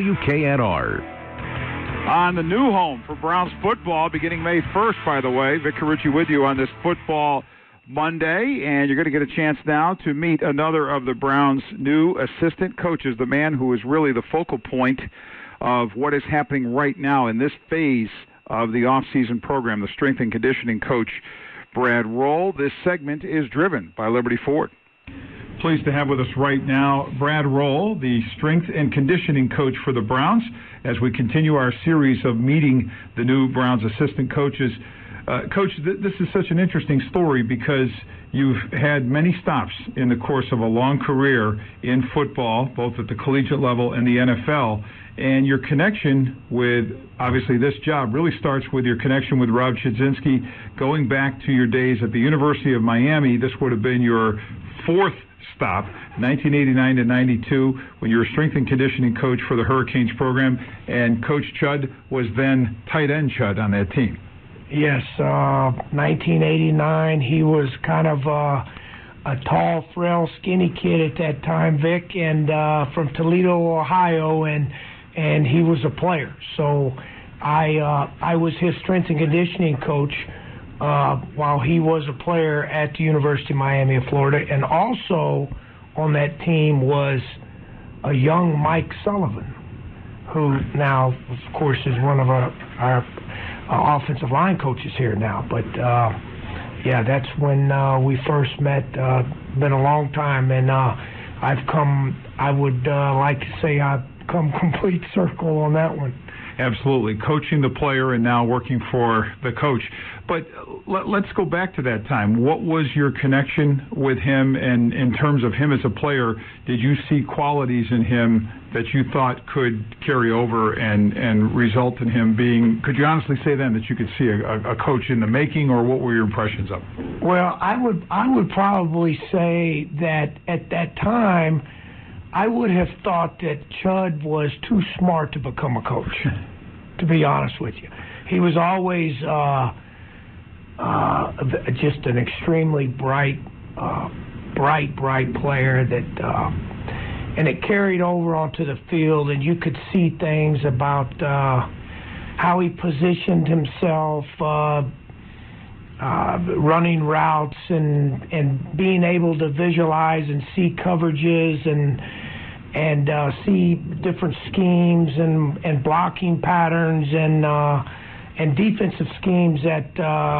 Speaker 2: WKNR.
Speaker 3: On the new home for Browns football, beginning May 1st, by the way. Vic Carucci with you on this football Monday, and you're going to get a chance now to meet another of the Browns' new assistant coaches, the man who is really the focal point of what is happening right now in this phase of the off-season program, the strength and conditioning coach, Brad Roll. This segment is driven by Liberty Ford. Pleased to have with us right now Brad Roll, the strength and conditioning coach for the Browns, as we continue our series of meeting the new Browns assistant coaches. Coach, this is such an interesting story because you've had many stops in the course of a long career in football, both at the collegiate level and the NFL. And your connection with, obviously, this job really starts with your connection with Rob Chudzinski, going back to your days at the University of Miami. This would have been your fourth stop, 1989 to 92, when you were strength and conditioning coach for the Hurricanes program, and Coach Chud was then tight end Chud on that team.
Speaker 19: Yes, 1989, he was kind of a tall, frail, skinny kid at that time, Vic, and from Toledo, Ohio, and he was a player. So I was his strength and conditioning coach while he was a player at the University of Miami of Florida. And also on that team was a young Mike Sullivan, who now, of course, is one of our offensive line coaches here now. But, yeah, that's when we first met. Been a long time. And I would like to say I've come complete circle on that one.
Speaker 3: Absolutely. Coaching the player and now working for the coach. But let's go back to that time. What was your connection with him? And in terms of him as a player, did you see qualities in him that you thought could carry over and result in him being, could you honestly say then that you could see a coach in the making, or what were your impressions of him?
Speaker 19: Well, I would probably say that at that time, I would have thought that Chud was too smart to become a coach, to be honest with you. He was always just an extremely bright player that, and it carried over onto the field, and you could see things about how he positioned himself, running routes and being able to visualize and see coverages and see different schemes and blocking patterns and defensive schemes that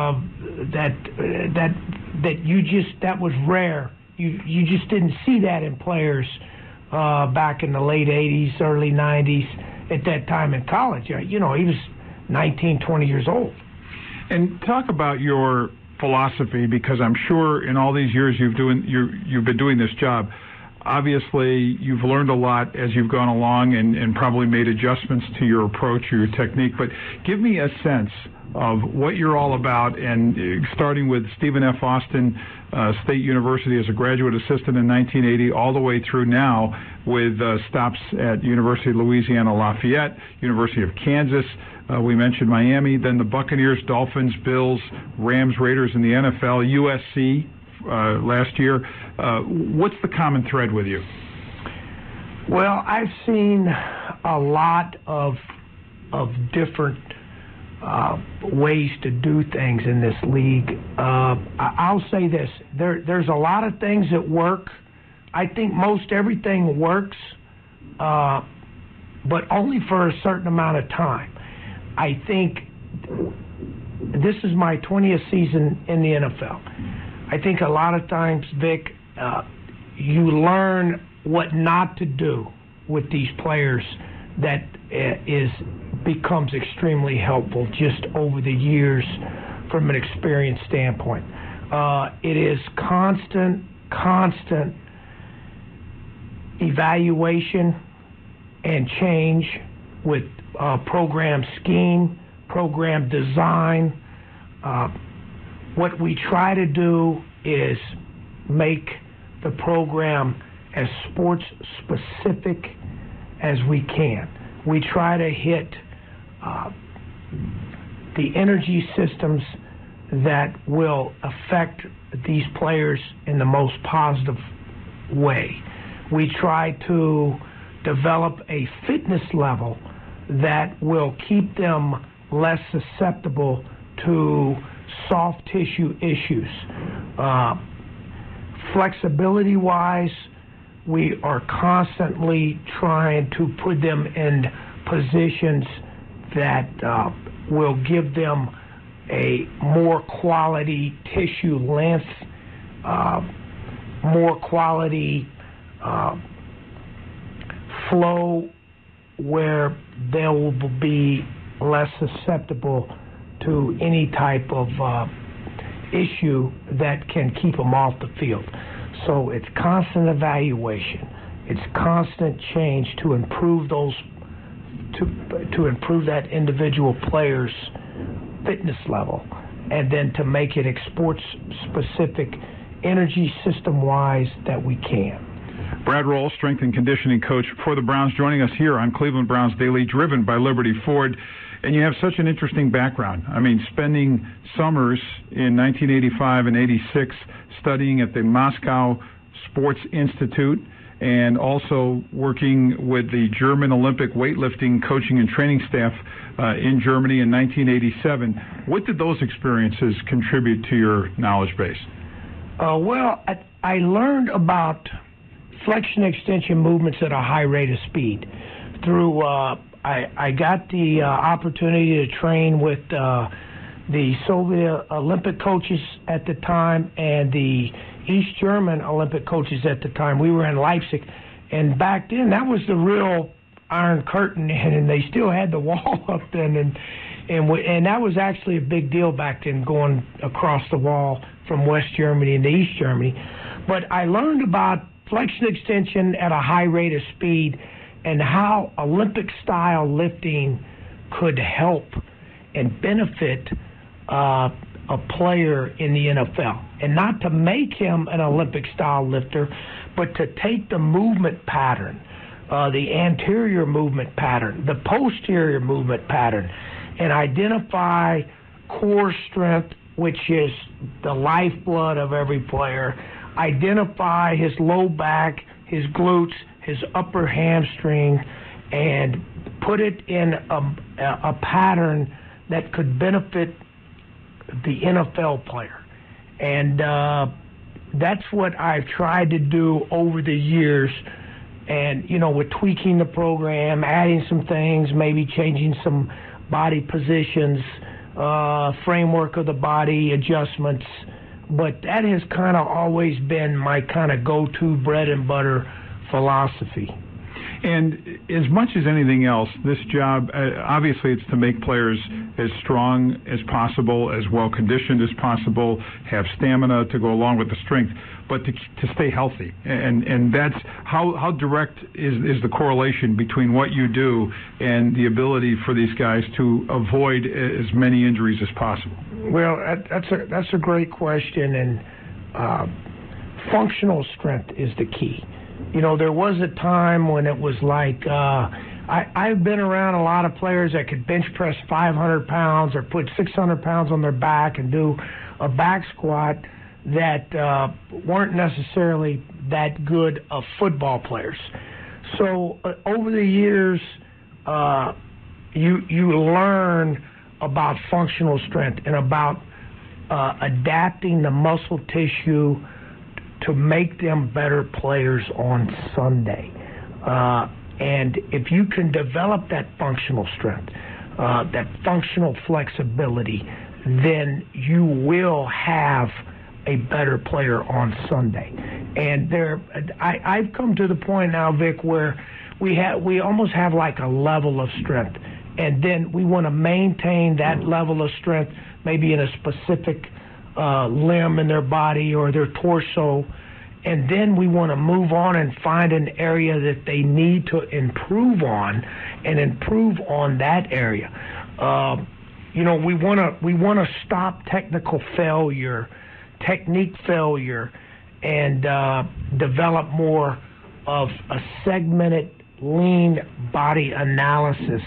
Speaker 19: was rare. You just didn't see that in players back in the late 80s, early 90s at that time in college. You know, he was 19, 20 years old.
Speaker 3: And talk about your philosophy, because I'm sure in all these years you've been doing this job, obviously you've learned a lot as you've gone along and probably made adjustments to your approach or your technique. But give me a sense of what you're all about, and starting with Stephen F. Austin State University as a graduate assistant in 1980, all the way through now with stops at University of Louisiana Lafayette, University of Kansas. We mentioned Miami, then the Buccaneers, Dolphins, Bills, Rams, Raiders in the NFL, USC last year. What's the common thread with you?
Speaker 19: Well, I've seen a lot of different ways to do things in this league. I'll say this: there's a lot of things that work. I think most everything works, but only for a certain amount of time. I think this is my 20th season in the NFL. I think a lot of times, Vic, you learn what not to do with these players that becomes extremely helpful just over the years from an experience standpoint. It is constant evaluation and change with program scheme, program design. What we try to do is make the program as sports specific as we can. We try to hit the energy systems that will affect these players in the most positive way. We try to develop a fitness level that will keep them less susceptible to soft tissue issues. Flexibility-wise, we are constantly trying to put them in positions that will give them a more quality tissue length, more quality flow, where they will be less susceptible to any type of issue that can keep them off the field. So it's constant evaluation, it's constant change to improve those, to improve that individual player's fitness level, and then to make it sports specific, energy system wise, that we can.
Speaker 3: Brad Roll, strength and conditioning coach for the Browns, joining us here on Cleveland Browns Daily, driven by Liberty Ford. And you have such an interesting background. I mean, spending summers in 1985 and 86 studying at the Moscow Sports Institute, and also working with the German Olympic weightlifting coaching and training staff in Germany in 1987. What did those experiences contribute to your knowledge base?
Speaker 19: Well, I learned about flexion extension movements at a high rate of speed through I got the opportunity to train with the Soviet Olympic coaches at the time and the East German Olympic coaches at the time. We were in Leipzig, and back then that was the real Iron Curtain, and they still had the wall up then, and that was actually a big deal back then, going across the wall from West Germany into East Germany. But I learned about flexion extension at a high rate of speed and how Olympic-style lifting could help and benefit a player in the NFL. And not to make him an Olympic-style lifter, but to take the movement pattern, the anterior movement pattern, the posterior movement pattern, and identify core strength, which is the lifeblood of every player, identify his low back, his glutes, his upper hamstring, and put it in a pattern that could benefit the NFL player. And that's what I've tried to do over the years. And, with tweaking the program, adding some things, maybe changing some body positions, framework of the body, adjustments. But that has kind of always been my kind of go-to bread and butter philosophy.
Speaker 3: And as much as anything else, this job, obviously it's to make players as strong as possible, as well-conditioned as possible, have stamina to go along with the strength, but to stay healthy. And that's how direct is the correlation between what you do and the ability for these guys to avoid as many injuries as possible?
Speaker 19: Well, that's a great question, and functional strength is the key. There was a time when it was like, I've been around a lot of players that could bench press 500 pounds or put 600 pounds on their back and do a back squat that weren't necessarily that good of football players. So over the years, you learn about functional strength and about adapting the muscle tissue to make them better players on Sunday. And if you can develop that functional strength, that functional flexibility, then you will have a better player on Sunday. And I've come to the point now, Vic, where we almost have like a level of strength. And then we want to maintain that level of strength maybe in a specific limb in their body or their torso, and then we want to move on and find an area that they need to improve on and improve on that area. We want to stop technical failure, technique failure, and develop more of a segmented lean body analysis.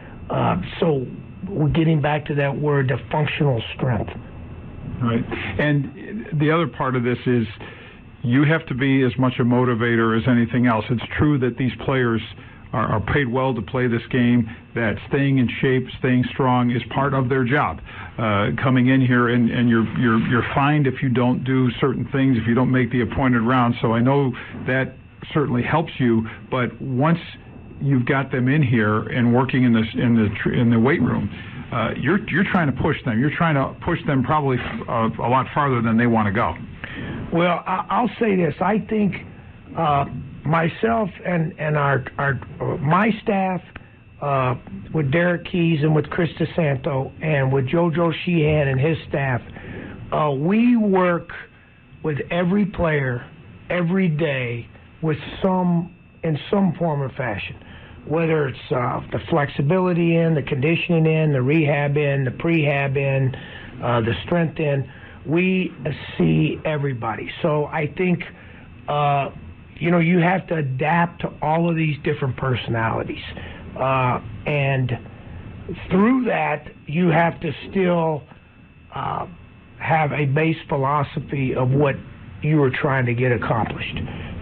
Speaker 19: So we're getting back to that word, the functional strength.
Speaker 3: Right. And the other part of this is you have to be as much a motivator as anything else. It's true that these players are paid well to play this game, that staying in shape, staying strong is part of their job. Coming in here and you're fined if you don't do certain things, if you don't make the appointed round. So I know that certainly helps you, but once you've got them in here and working in the weight room, you're trying to push them. You're trying to push them probably a lot farther than they want to go.
Speaker 19: Well, I'll say this. I think myself and my staff with Derek Keys and with Chris DeSanto and with JoJo Sheehan and his staff, we work with every player every day with in some form or fashion, whether it's the flexibility in, the conditioning in, the rehab in, the prehab in, the strength in. We see everybody. So I think, you have to adapt to all of these different personalities. And through that, you have to still have a base philosophy of what you are trying to get accomplished.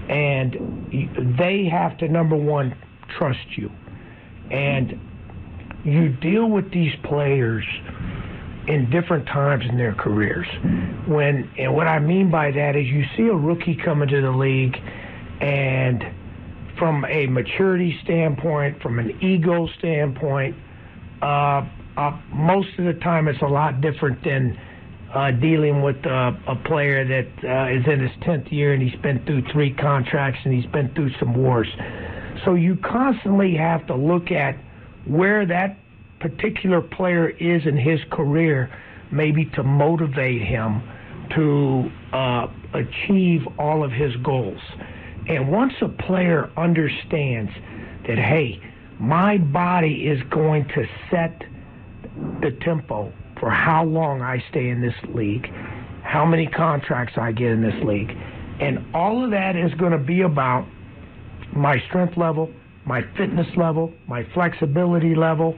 Speaker 19: And they have to, number one, trust you. And you deal with these players in different times in their careers. And what I mean by that is you see a rookie come into the league, and from a maturity standpoint, from an ego standpoint, most of the time it's a lot different than dealing with a player that is in his 10th year, and he's been through 3 contracts, and he's been through some wars. So you constantly have to look at where that particular player is in his career, maybe to motivate him to achieve all of his goals. And once a player understands that, hey, my body is going to set the tempo for how long I stay in this league, how many contracts I get in this league, and all of that is going to be about my strength level, my fitness level, my flexibility level.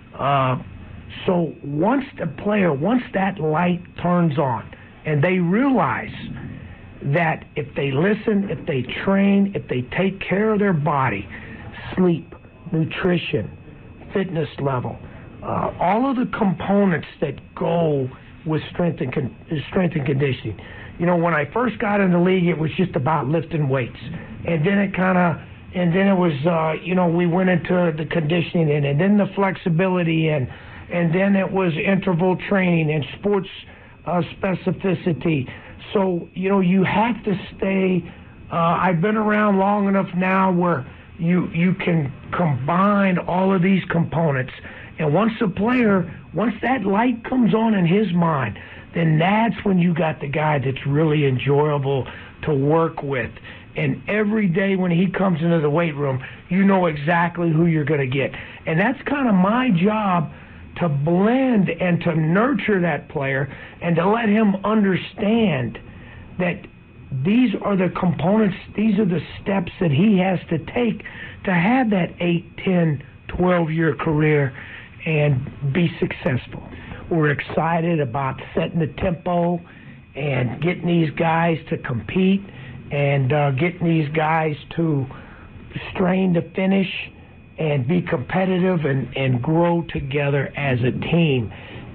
Speaker 19: So once that light turns on, and they realize that if they listen, if they train, if they take care of their body, sleep, nutrition, fitness level, all of the components that go with strength and conditioning. You know, when I first got in the league, it was just about lifting weights, and then it was we went into the conditioning and then the flexibility and then it was interval training and sports specificity. So, you have to stay. I've been around long enough now where you can combine all of these components. And once that light comes on in his mind, then that's when you got the guy that's really enjoyable to work with. And every day when he comes into the weight room, you know exactly who you're going to get. And that's kind of my job, to blend and to nurture that player and to let him understand that these are the components, these are the steps that he has to take to have that 8, 10, 12-year career and be successful. We're excited about setting the tempo and getting these guys to compete and getting these guys to strain to finish and be competitive and grow together as a team.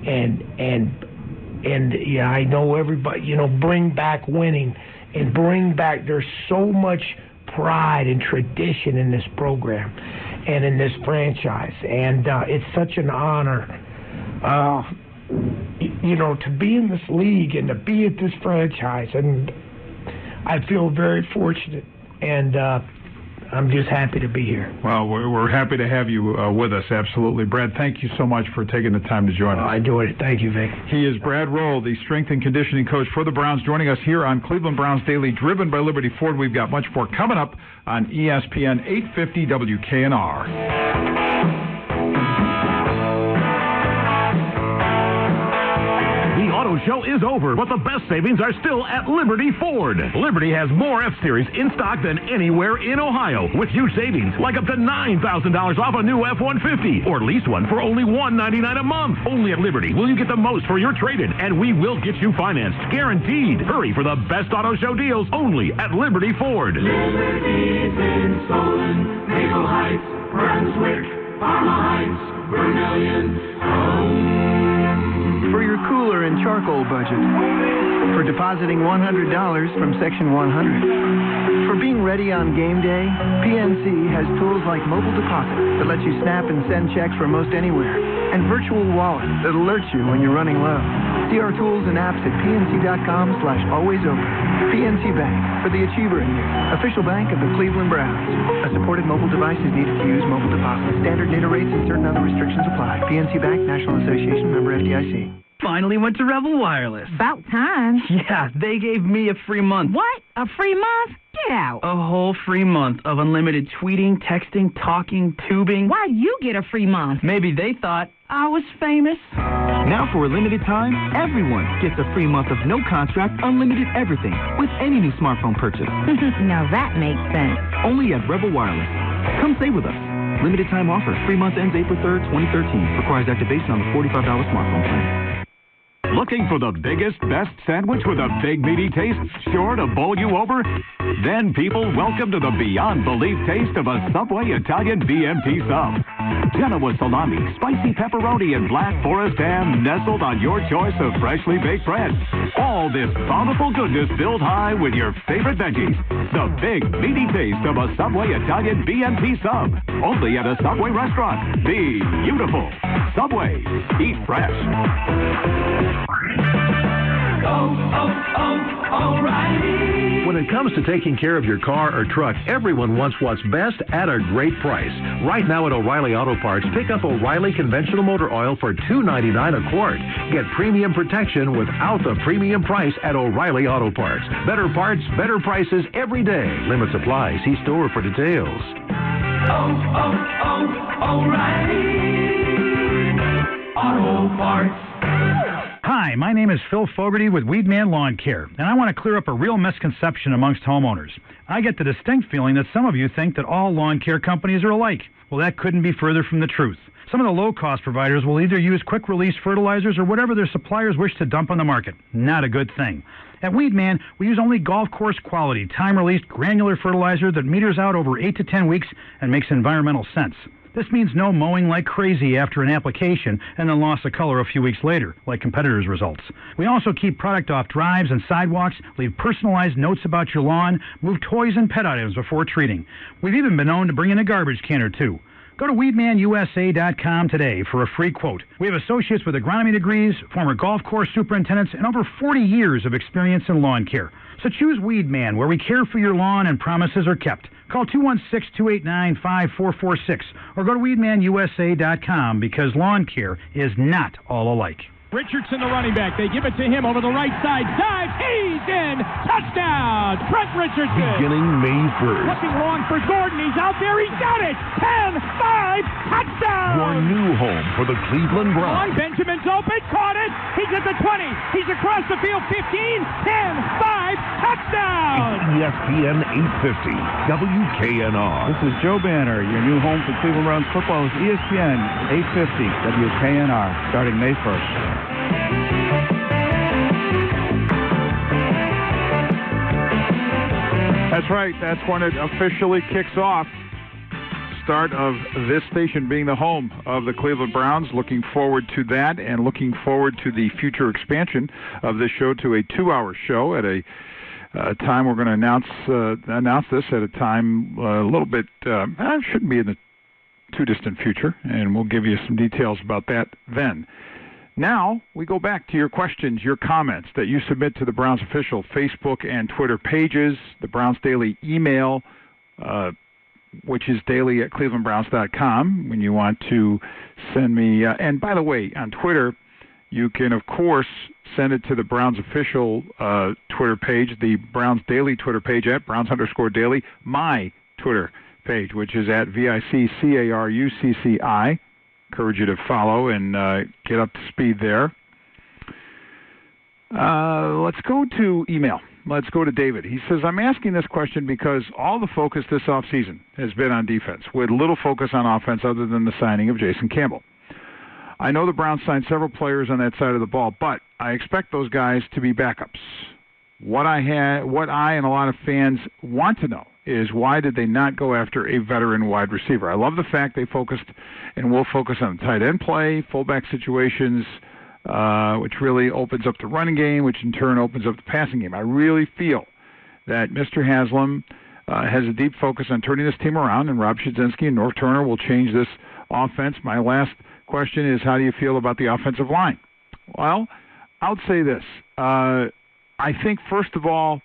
Speaker 19: And yeah, I know everybody, bring back winning and bring back, there's so much pride and tradition in this program and in this franchise. And it's such an honor, to be in this league and to be at this franchise. And I feel very fortunate, and I'm just happy to be here.
Speaker 3: Well, we're happy to have you with us, absolutely. Brad, thank you so much for taking the time to join us.
Speaker 19: I enjoyed it. Thank you, Vic.
Speaker 3: He is Brad Roll, the strength and conditioning coach for the Browns, joining us here on Cleveland Browns Daily, driven by Liberty Ford. We've got much more coming up on ESPN 850 WKNR.
Speaker 2: The auto show is over, but the best savings are still at Liberty Ford. Liberty has more F-Series in stock than anywhere in Ohio, with huge savings like up to $9,000 off a new F-150, or lease one for only $199 a month. Only at Liberty will you get the most for your trade-in, and we will get you financed, guaranteed. Hurry for the best auto show deals only at Liberty Ford.
Speaker 16: Liberty's in Solon, Maple Heights, Brunswick, Parma Heights, Vermillion,
Speaker 5: For your cooler and charcoal budget. For depositing $100 from Section 100. For being ready on game day, PNC has tools like Mobile Deposit that lets you snap and send checks from most anywhere, and Virtual Wallet that alerts you when you're running low. See our tools and apps at pnc.com/alwaysopen. PNC Bank, for the achiever in you. Official bank of the Cleveland Browns. A supported mobile device is needed to use Mobile Deposit. Standard data rates and certain other restrictions apply. PNC Bank, National Association, member FDIC.
Speaker 11: Finally went to Rebel Wireless.
Speaker 12: About time.
Speaker 11: Yeah, they gave me a free month.
Speaker 12: What? A free month? Get out.
Speaker 11: A whole free month of unlimited tweeting, texting, talking, tubing.
Speaker 12: Why you get a free month?
Speaker 11: Maybe they thought I was famous. Now for a limited time, everyone gets a free month of no contract, unlimited everything with any new smartphone purchase.
Speaker 12: Now that makes sense.
Speaker 11: Only at Rebel Wireless. Come save with us. Limited time offer. Free month ends April 3rd, 2013. Requires activation on the $45 smartphone plan.
Speaker 20: Looking for the biggest, best sandwich with a big meaty taste, sure to bowl you over? Then, people, welcome to the beyond belief taste of a Subway Italian BMT sub. Genoa salami, spicy pepperoni, and Black Forest ham nestled on your choice of freshly baked bread. All this bountiful goodness built high with your favorite veggies. The big, meaty taste of a Subway Italian BMT sub. Only at a Subway restaurant. Be beautiful. Subway. Eat fresh.
Speaker 16: O'Reilly.
Speaker 2: When it comes to taking care of your car or truck, everyone wants what's best at a great price. Right now at O'Reilly Auto Parts, pick up O'Reilly conventional motor oil for $2.99 a quart. Get premium protection without the premium price at O'Reilly Auto Parts. Better parts, better prices every day. Limit supply. See store for details.
Speaker 16: O'Reilly Auto Parts.
Speaker 21: Hi, my name is Phil Fogarty with Weedman Lawn Care, and I want to clear up a real misconception amongst homeowners. I get the distinct feeling that some of you think that all lawn care companies are alike. Well, that couldn't be further from the truth. Some of the low-cost providers will either use quick-release fertilizers or whatever their suppliers wish to dump on the market. Not a good thing. At Weedman, we use only golf course quality, time-released granular fertilizer that meters out over 8 to 10 weeks and makes environmental sense. This means no mowing like crazy after an application and then loss of color a few weeks later, like competitors' results. We also keep product off drives and sidewalks, leave personalized notes about your lawn, move toys and pet items before treating. We've even been known to bring in a garbage can or two. Go to WeedmanUSA.com today for a free quote. We have associates with agronomy degrees, former golf course superintendents, and over 40 years of experience in lawn care. So choose Weedman, where we care for your lawn and promises are kept. Call 216-289-5446 or go to WeedmanUSA.com because lawn care is not all alike.
Speaker 22: Richardson, the running back. They give it to him over the right side. Dives. He's in. Touchdown. Trent Richardson.
Speaker 2: Beginning May 1st.
Speaker 22: Looking long for Gordon. He's out there. He's got it. 10, 5, touchdown.
Speaker 2: Your new home for the Cleveland Browns.
Speaker 22: Benjamin's open. Caught it. He's at the 20. He's across the field. 15, 10, 5, touchdown.
Speaker 2: ESPN 850 WKNR.
Speaker 3: This is Joe Banner. Your new home for Cleveland Browns football is ESPN 850 WKNR, starting May 1st. That's right. That's when it officially kicks off. Start of this station being the home of the Cleveland Browns. Looking forward to that and looking forward to the future expansion of this show to a 2-hour show at a time we're going to announce this at a time a little bit, shouldn't be in the too distant future, and we'll give you some details about that then. Now, we go back to your questions, your comments that you submit to the Browns official Facebook and Twitter pages, the Browns Daily email, which is daily@clevelandbrowns.com when you want to send me. And by the way, on Twitter, you can, of course, send it to the Browns official Twitter page, the Browns Daily Twitter page at Browns_Daily, my Twitter page, which is at VICCARUCCI. Encourage you to follow and get up to speed there. Let's go to email. Let's go to David. He says, I'm asking this question because all the focus this offseason has been on defense, with little focus on offense other than the signing of Jason Campbell. I know the Browns signed several players on that side of the ball, but I expect those guys to be backups. What I and a lot of fans want to know is why did they not go after a veteran wide receiver? I love the fact they focused and will focus on tight end play, fullback situations, which really opens up the running game, which in turn opens up the passing game. I really feel that Mr. Haslam has a deep focus on turning this team around, and Rob Szydzinski and Norv Turner will change this offense. My last question is, how do you feel about the offensive line? Well, I'll say this. I think, first of all,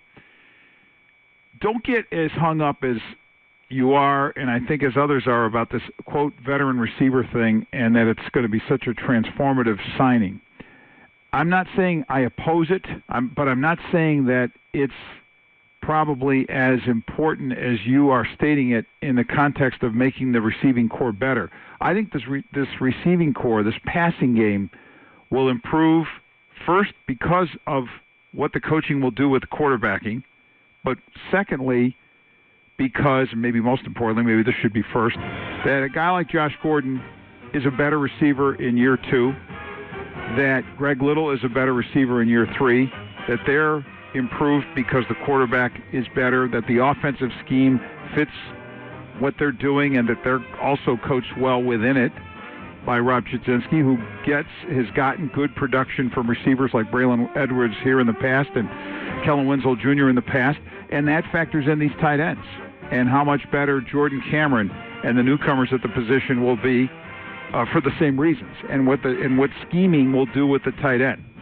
Speaker 3: don't get as hung up as you are, and I think as others are, about this, quote, veteran receiver thing, and that it's going to be such a transformative signing. I'm not saying I oppose it, but I'm not saying that it's probably as important as you are stating it in the context of making the receiving core better. I think this receiving core, this passing game, will improve, first, because of what the coaching will do with the quarterbacking, but secondly, because, maybe most importantly, maybe this should be first, that a guy like Josh Gordon is a better receiver in year 2, that Greg Little is a better receiver in year 3, that they're improved because the quarterback is better, that the offensive scheme fits what they're doing, and that they're also coached well within it by Rob Szydzinski, who has gotten good production from receivers like Braylon Edwards here in the past and Kellen Winslow Jr. in the past, and that factors in these tight ends and how much better Jordan Cameron and the newcomers at the position will be for the same reasons, and what scheming will do with the tight end.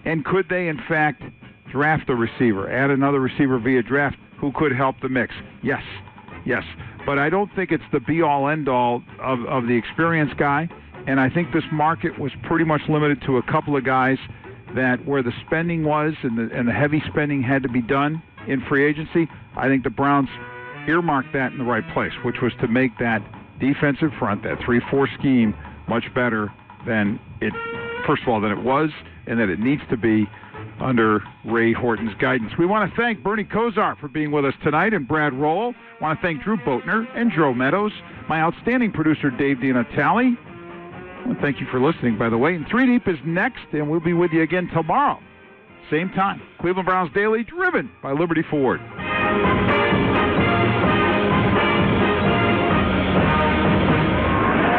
Speaker 3: And could they, in fact, draft a receiver, add another receiver via draft who could help the mix? Yes. But I don't think it's the be-all, end-all of the experienced guy. And I think this market was pretty much limited to a couple of guys that where the spending was and the heavy spending had to be done in free agency. I think the Browns earmarked that in the right place, which was to make that defensive front, that 3-4 scheme, much better than it, first of all, than it was and that it needs to be under Ray Horton's guidance. We want to thank Bernie Kosar for being with us tonight and Brad Roll. I want to thank Drew Boatner and Joe Meadows, my outstanding producer Dave DiNatale. I want to thank you for listening, by the way. And 3 Deep is next, and we'll be with you again tomorrow. Same time. Cleveland Browns Daily, driven by Liberty Ford.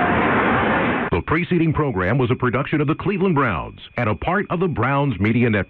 Speaker 2: The preceding program was a production of the Cleveland Browns and a part of the Browns Media Network.